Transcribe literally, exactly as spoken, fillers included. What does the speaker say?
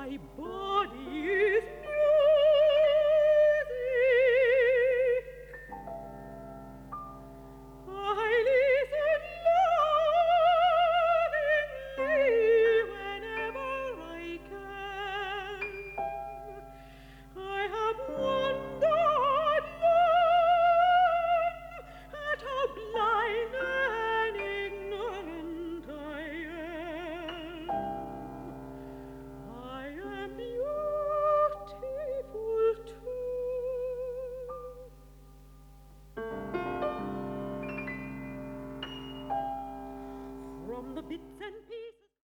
My body is music. I listen lovingly whenever I can. I have wondered long at how blind and ignorant I am. I am beautiful too. From the bits and